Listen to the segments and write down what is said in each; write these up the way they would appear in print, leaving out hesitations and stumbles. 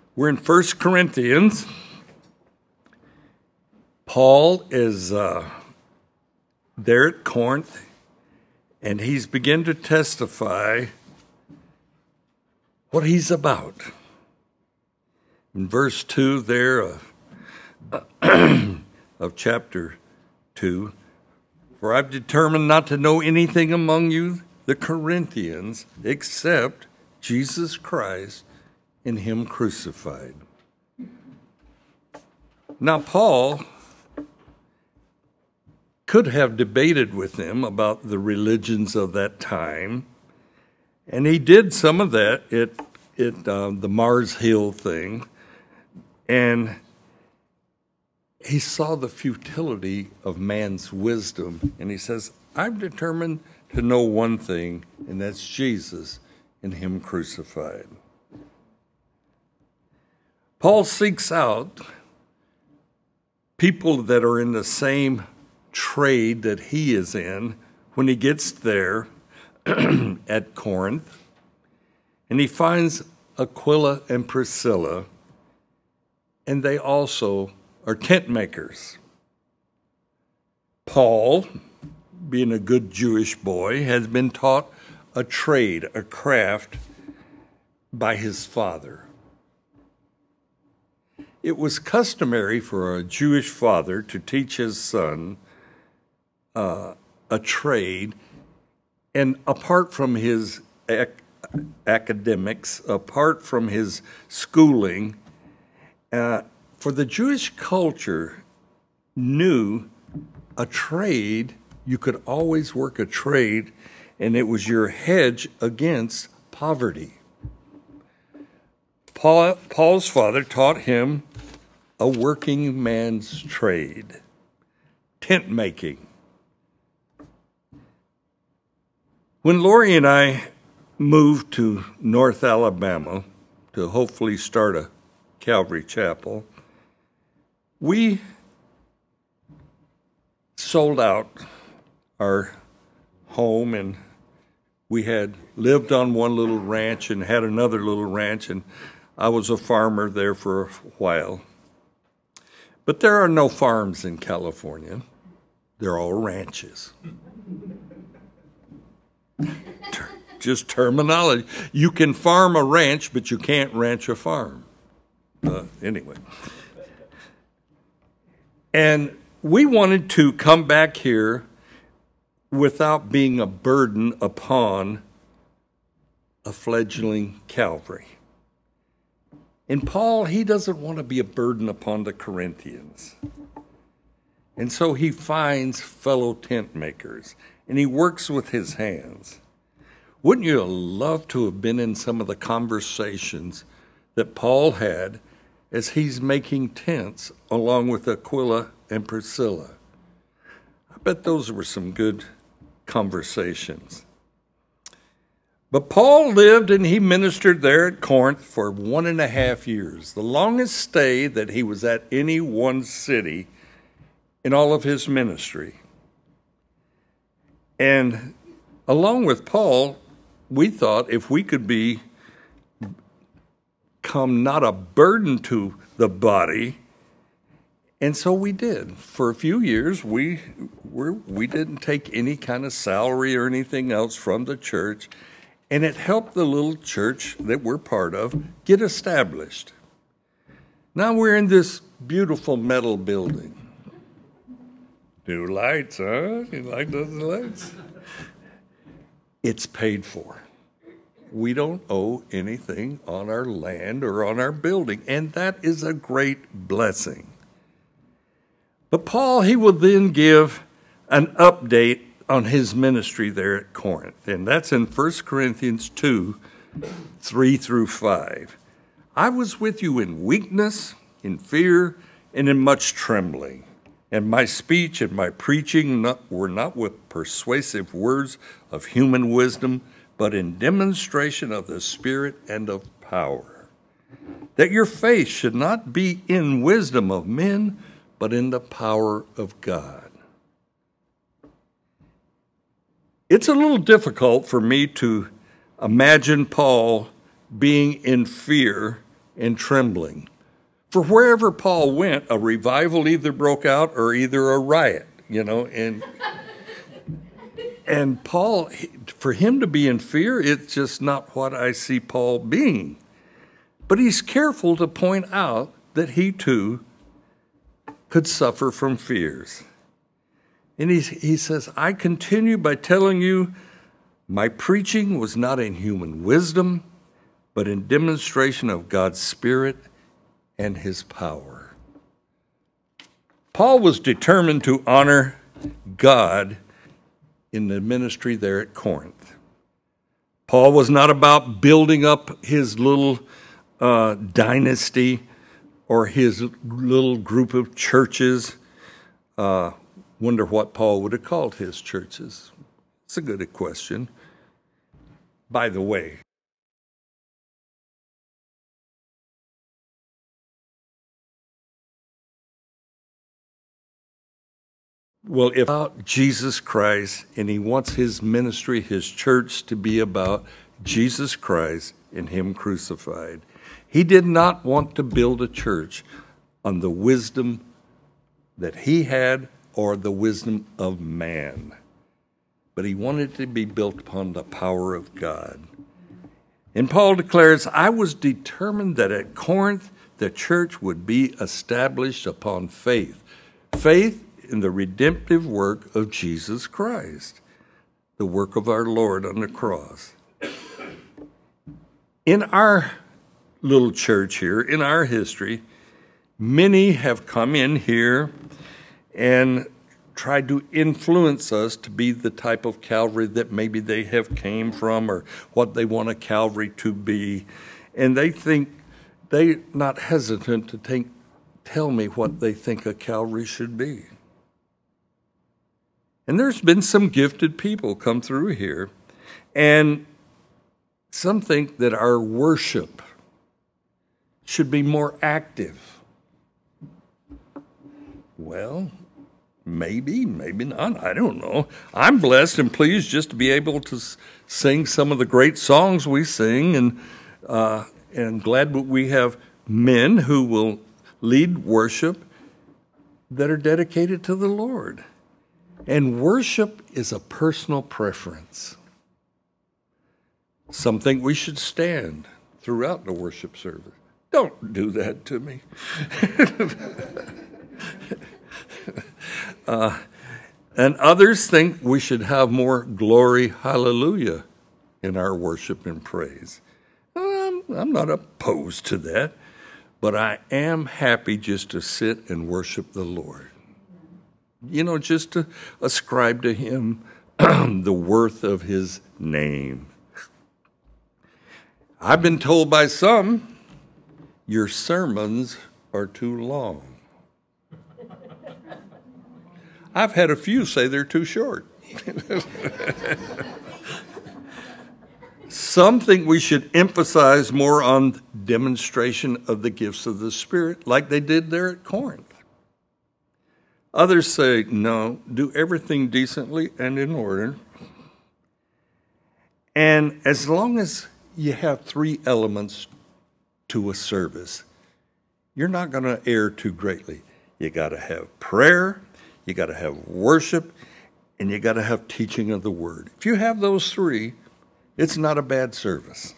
We're in 1 Corinthians. Paul is there at Corinth, and he's begun to testify what he's about. In verse 2 there of chapter 2, for I've determined not to know anything among you, the Corinthians, except Jesus Christ and him crucified. Now, Paul could have debated with them about the religions of that time, and he did some of that at the Mars Hill thing, and he saw the futility of man's wisdom, and he says, I've determined to know one thing, and that's Jesus and him crucified. Paul seeks out people that are in the same trade that he is in when he gets there at Corinth, and he finds Aquila and Priscilla, and they also are tent makers. Paul, being a good Jewish boy, has been taught a trade, a craft, by his father. It was customary for a Jewish father to teach his son a trade, and apart from his academics, apart from his schooling, for the Jewish culture knew a trade, you could always work a trade, and it was your hedge against poverty. Paul's father taught him a working man's trade, tent making. When Lori and I moved to North Alabama to hopefully start a Calvary Chapel, we sold out our home, and we had lived on one little ranch and had another little ranch, and I was a farmer there for a while. But there are no farms in California. They're all ranches. Just terminology. You can farm a ranch, but you can't ranch a farm. Anyway. And we wanted to come back here without being a burden upon a fledgling Calvary. And Paul, he doesn't want to be a burden upon the Corinthians. And so he finds fellow tent makers, and he works with his hands. Wouldn't you love to have been in some of the conversations that Paul had as he's making tents along with Aquila and Priscilla? I bet those were some good conversations. But Paul lived and he ministered there at Corinth for 1.5 years, the longest stay that he was at any one city in all of his ministry. And along with Paul, we thought if we could become not a burden to the body, and so we did. For a few years, we didn't take any kind of salary or anything else from the church, and it helped the little church that we're part of get established. Now we're in this beautiful metal building. New lights, huh? You like those lights? It's paid for. We don't owe anything on our land or on our building, and that is a great blessing. But Paul, he will then give an update on his ministry there at Corinth, and that's in 1 Corinthians 2, 3 through 5. I was with you in weakness, in fear, and in much trembling. And my speech and my preaching were not with persuasive words of human wisdom, but in demonstration of the Spirit and of power, that your faith should not be in wisdom of men, but in the power of God. It's a little difficult for me to imagine Paul being in fear and trembling. For wherever Paul went, a revival either broke out or either a riot, and Paul, for him to be in fear, it's just not what I see Paul being. But he's careful to point out that he too could suffer from fears. And he says, I continue by telling you, my preaching was not in human wisdom, but in demonstration of God's Spirit and his power. Paul was determined to honor God in the ministry there at Corinth. Paul was not about building up his little dynasty or his little group of churches. Wonder what Paul would have called his churches. It's a good question. By the way, well, if about Jesus Christ, and he wants his ministry, his church, to be about Jesus Christ and him crucified. He did not want to build a church on the wisdom that he had or the wisdom of man, but he wanted it to be built upon the power of God. And Paul declares, I was determined that at Corinth the church would be established upon faith. Faith in the redemptive work of Jesus Christ, the work of our Lord on the cross. In our little church here, in our history, many have come in here and tried to influence us to be the type of Calvary that maybe they have came from or what they want a Calvary to be. And they're not hesitant to tell me what they think a Calvary should be. And there's been some gifted people come through here, and some think that our worship should be more active. Well, maybe not. I don't know. I'm blessed and pleased just to be able to sing some of the great songs we sing, and glad that we have men who will lead worship that are dedicated to the Lord. And worship is a personal preference. Some think we should stand throughout the worship service. Don't do that to me. And others think we should have more glory, hallelujah, in our worship and praise. I'm not opposed to that, but I am happy just to sit and worship the Lord. Just to ascribe to him the worth of his name. I've been told by some, your sermons are too long. I've had a few say they're too short. Some think we should emphasize more on demonstration of the gifts of the Spirit, like they did there at Corinth. Others say, no, do everything decently and in order. And as long as you have three elements to a service, you're not going to err too greatly. You got to have prayer, you got to have worship, and you got to have teaching of the word. If you have those three, it's not a bad service.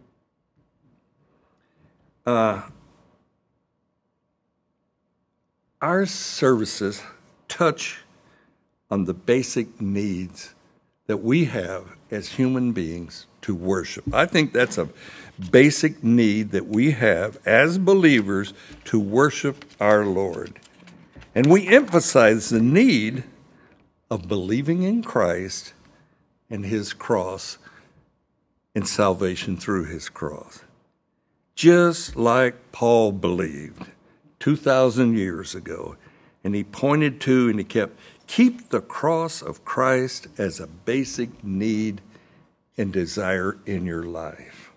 Our services touch on the basic needs that we have as human beings to worship. I think that's a basic need that we have as believers to worship our Lord. And we emphasize the need of believing in Christ and his cross and salvation through his cross. Just like Paul believed 2,000 years ago. And he pointed to and he keep the cross of Christ as a basic need and desire in your life.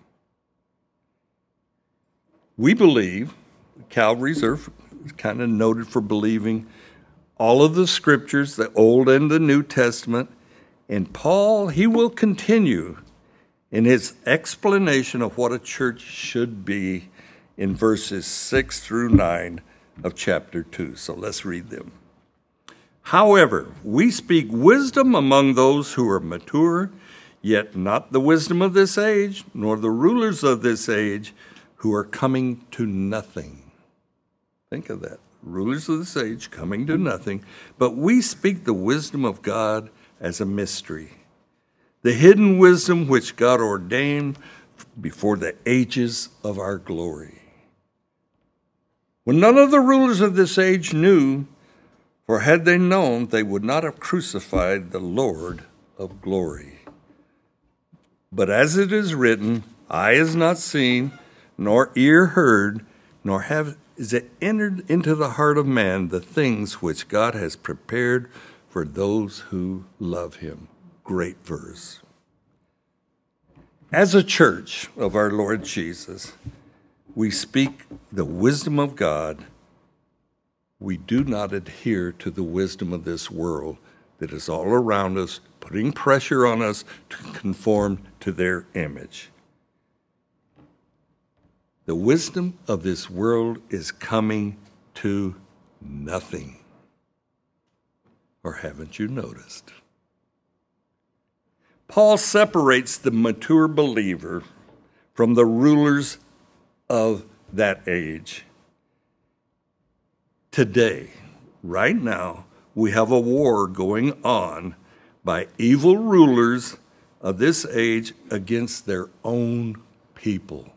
We believe, Calvaries are kind of noted for believing all of the scriptures, the Old and the New Testament. And Paul, he will continue in his explanation of what a church should be in verses 6 through 9 of chapter 2. So let's read them. However, we speak wisdom among those who are mature, yet not the wisdom of this age, nor the rulers of this age who are coming to nothing. Think of that. Rulers of this age coming to nothing. But we speak the wisdom of God as a mystery, the hidden wisdom which God ordained before the ages of our glory. When none of the rulers of this age knew, for had they known, they would not have crucified the Lord of glory. But as it is written, eye has not seen, nor ear heard, nor is it entered into the heart of man the things which God has prepared for those who love him. Great verse. As a church of our Lord Jesus, we speak the wisdom of God. We do not adhere to the wisdom of this world that is all around us, putting pressure on us to conform to their image. The wisdom of this world is coming to nothing. Or haven't you noticed? Paul separates the mature believer from the rulers of that age. Today, right now, we have a war going on by evil rulers of this age against their own people.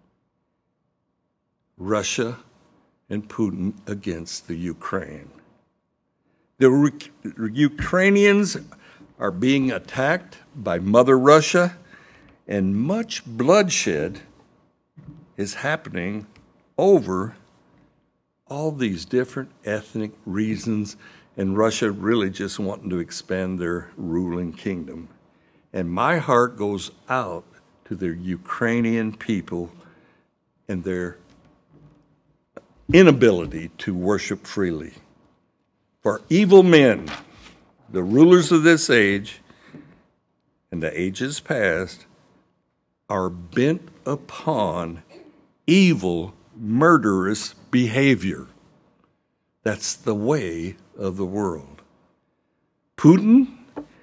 Russia and Putin against the Ukraine. The Ukrainians are being attacked by Mother Russia, and much bloodshed is happening over all these different ethnic reasons, and Russia really just wanting to expand their ruling kingdom. And my heart goes out to the Ukrainian people and their inability to worship freely. For evil men, the rulers of this age and the ages past, are bent upon evil, murderous behavior. That's the way of the world. Putin,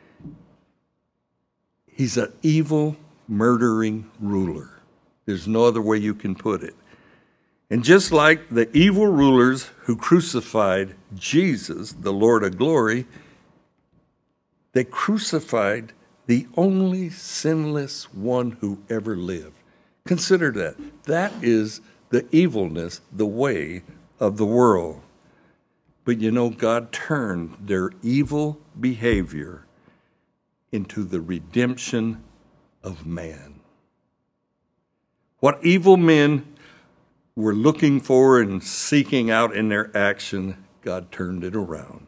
he's an evil, murdering ruler. There's no other way you can put it. And just like the evil rulers who crucified Jesus, the Lord of glory, they crucified the only sinless one who ever lived. Consider that. That is the evilness, the way of the world. But you know, God turned their evil behavior into the redemption of man. What evil men were looking for and seeking out in their action, God turned it around.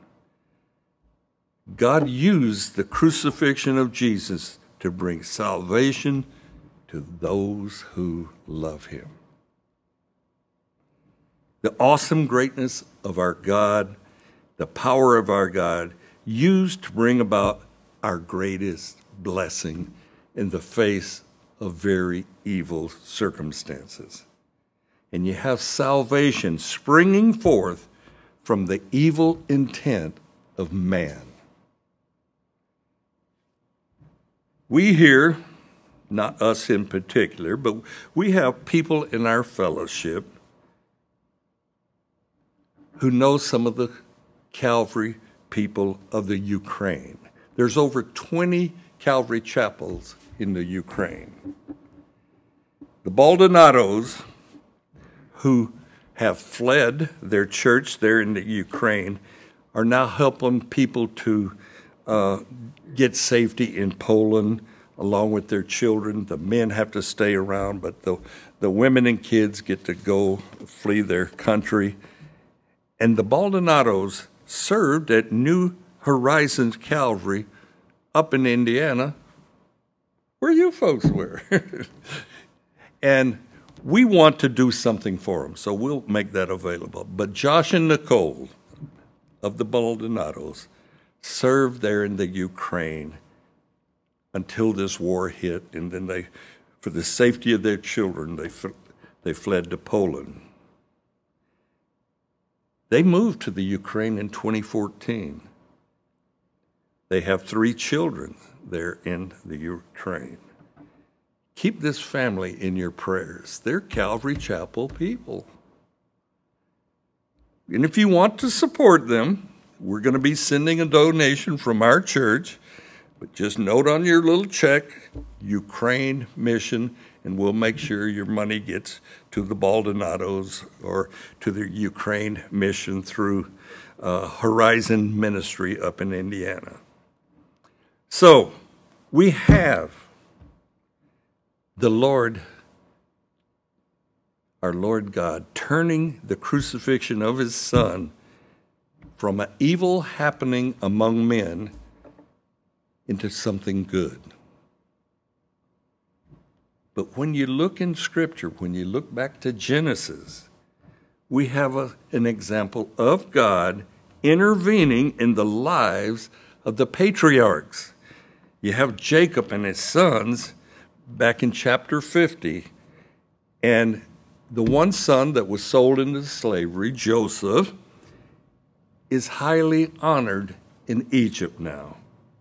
God used the crucifixion of Jesus to bring salvation to those who love him. The awesome greatness of our God, the power of our God, used to bring about our greatest blessing in the face of very evil circumstances. And you have salvation springing forth from the evil intent of man. We here, not us in particular, but we have people in our fellowship who know some of the Calvary people of the Ukraine. There's over 20 Calvary chapels in the Ukraine. The Baldonados, who have fled their church there in the Ukraine, are now helping people to get safety in Poland along with their children. The men have to stay around, but the women and kids get to go flee their country. And the Baldonados served at New Horizons Calvary up in Indiana, where you folks were. And we want to do something for them, so we'll make that available. But Josh and Nicole of the Baldonados served there in the Ukraine until this war hit, and then they, for the safety of their children, They fled to Poland. They moved to the Ukraine in 2014. They have 3 children there in the Ukraine. Keep this family in your prayers. They're Calvary Chapel people. And if you want to support them, we're going to be sending a donation from our church. But just note on your little check, Ukraine Mission, and we'll make sure your money gets to the Baldonados or to the Ukraine Mission through Horizon Ministry up in Indiana. So we have the Lord, our Lord God, turning the crucifixion of his Son from an evil happening among men into something good. But when you look in Scripture, when you look back to Genesis, we have an example of God intervening in the lives of the patriarchs. You have Jacob and his sons back in chapter 50, and the one son that was sold into slavery, Joseph, is highly honored in Egypt now.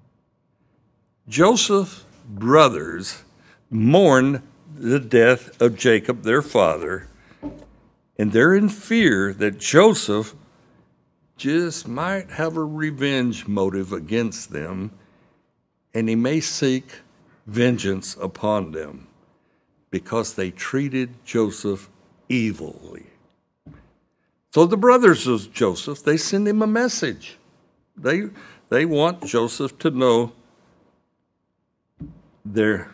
Joseph's brothers mourn the death of Jacob, their father, and they're in fear that Joseph just might have a revenge motive against them, and he may seek vengeance upon them because they treated Joseph evilly. So the brothers of Joseph, they send him a message. They want Joseph to know their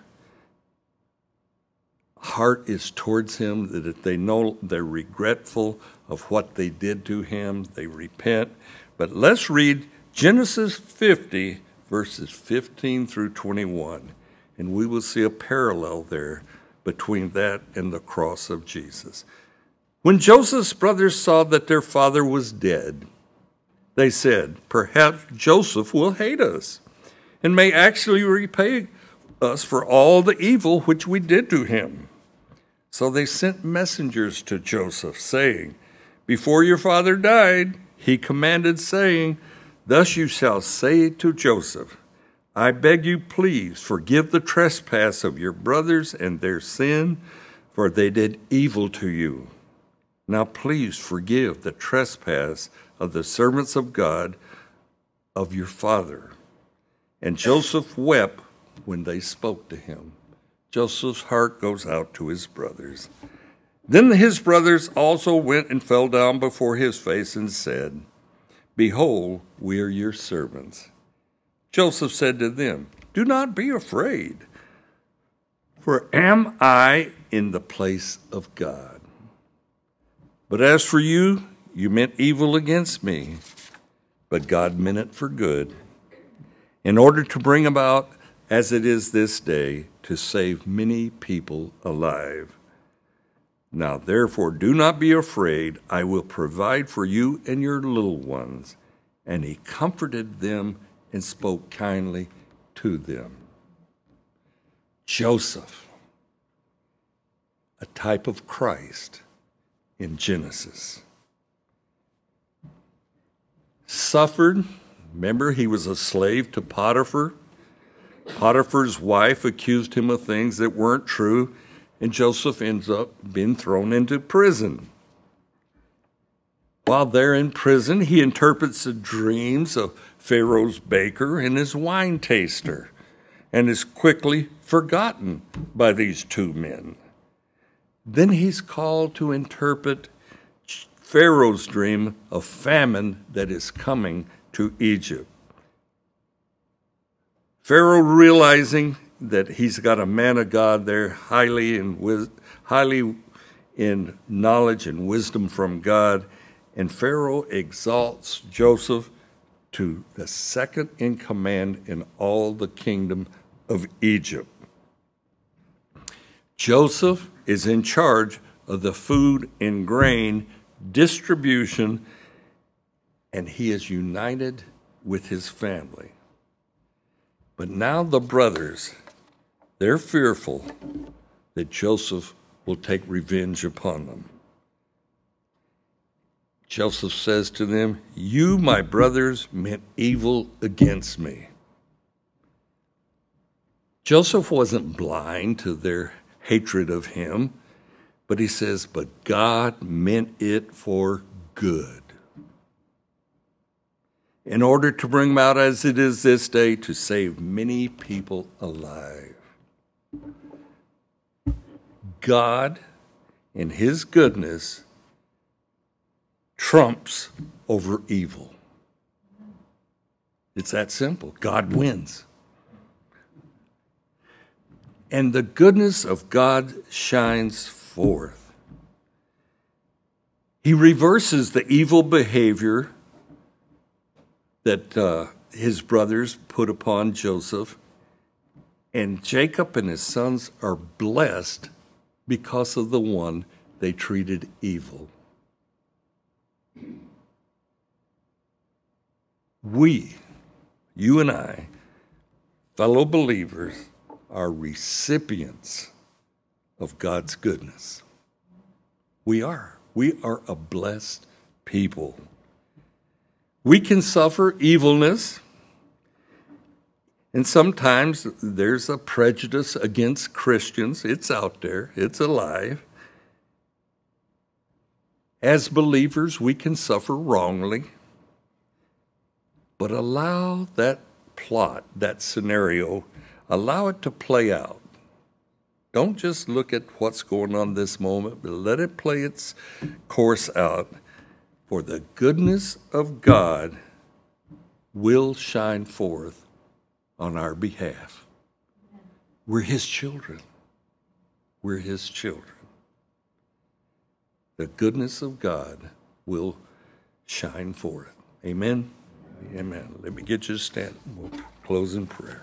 heart is towards him, that they know they're regretful of what they did to him, they repent. But let's read Genesis 50, verses 15 through 21, and we will see a parallel there between that and the cross of Jesus. When Joseph's brothers saw that their father was dead, they said, "Perhaps Joseph will hate us and may actually repay us for all the evil which we did to him." So they sent messengers to Joseph, saying, "Before your father died, he commanded, saying, 'Thus you shall say to Joseph, I beg you, please forgive the trespass of your brothers and their sin, for they did evil to you. Now please forgive the trespass of the servants of God, of your father.' And Joseph wept when they spoke to him." Joseph's heart goes out to his brothers. Then his brothers also went and fell down before his face and said, "Behold, we are your servants." Joseph said to them, "Do not be afraid, for am I in the place of God? But as for you, you meant evil against me, but God meant it for good, in order to bring about, as it is this day, to save many people alive. Now therefore do not be afraid, I will provide for you and your little ones." And he comforted them and spoke kindly to them. Joseph, a type of Christ in Genesis, suffered. Remember, he was a slave to Potiphar. Potiphar's wife accused him of things that weren't true, and Joseph ends up being thrown into prison. While there in prison, he interprets the dreams of Pharaoh's baker and his wine taster, and is quickly forgotten by these two men. Then he's called to interpret Pharaoh's dream of famine that is coming to Egypt. Pharaoh, realizing that he's got a man of God there, highly in knowledge and wisdom from God, and Pharaoh exalts Joseph to the second in command in all the kingdom of Egypt. Joseph is in charge of the food and grain distribution, and he is united with his family. But now the brothers, they're fearful that Joseph will take revenge upon them. Joseph says to them, "You, my brothers, meant evil against me." Joseph wasn't blind to their hatred of him, but he says, "But God meant it for good, in order to bring them out as it is this day, to save many people alive." God, in his goodness, trumps over evil. It's that simple. God wins. And the goodness of God shines forth. He reverses the evil behavior that his brothers put upon Joseph, and Jacob and his sons are blessed because of the one they treated evil. We, you and I, fellow believers, are recipients of God's goodness. We are. We are a blessed people. We can suffer evilness, and sometimes there's a prejudice against Christians. It's out there. It's alive. As believers, we can suffer wrongly, but allow that plot, that scenario, allow it to play out. Don't just look at what's going on this moment, but let it play its course out. For the goodness of God will shine forth on our behalf. We're his children. We're his children. The goodness of God will shine forth. Amen? Amen. Let me get you to stand. We'll close in prayer.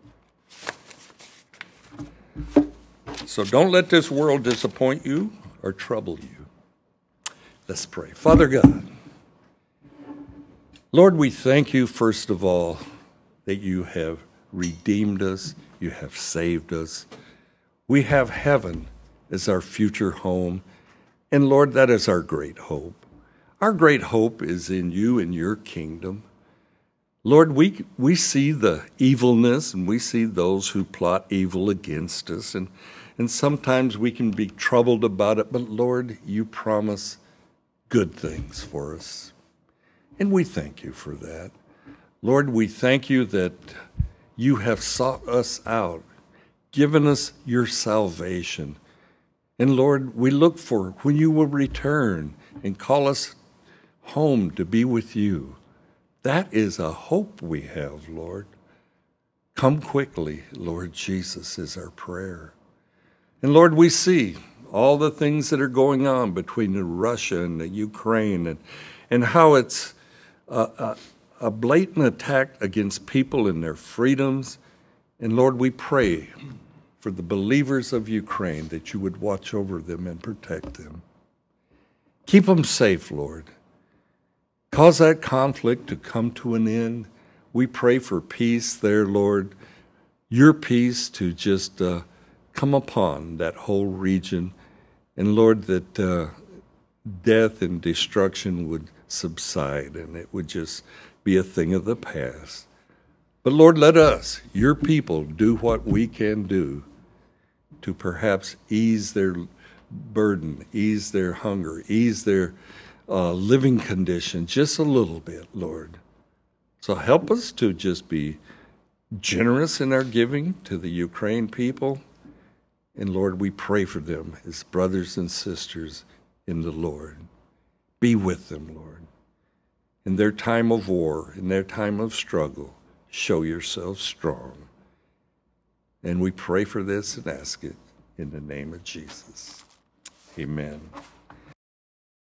So don't let this world disappoint you or trouble you. Let's pray. Father God, Lord, we thank you, first of all, that you have redeemed us, you have saved us. We have heaven as our future home, and Lord, that is our great hope. Our great hope is in you and your kingdom. Lord, we see the evilness, and we see those who plot evil against us, and sometimes we can be troubled about it, but Lord, you promise good things for us. And we thank you for that. Lord, we thank you that you have sought us out, given us your salvation. And Lord, we look for when you will return and call us home to be with you. That is a hope we have, Lord. Come quickly, Lord Jesus, is our prayer. And Lord, we see all the things that are going on between Russia and the Ukraine, and how it's a blatant attack against people and their freedoms. And Lord, we pray for the believers of Ukraine that you would watch over them and protect them. Keep them safe, Lord. Cause that conflict to come to an end. We pray for peace there, Lord. Your peace to just come upon that whole region. And Lord, that death and destruction would subside and it would just be a thing of the past. But Lord, let us, your people, do what we can do to perhaps ease their burden, ease their hunger, ease their living condition just a little bit, Lord. So help us to just be generous in our giving to the Ukraine people. And Lord, we pray for them as brothers and sisters in the Lord. Be with them, Lord. In their time of war, in their time of struggle, show yourself strong. And we pray for this and ask it in the name of Jesus. Amen.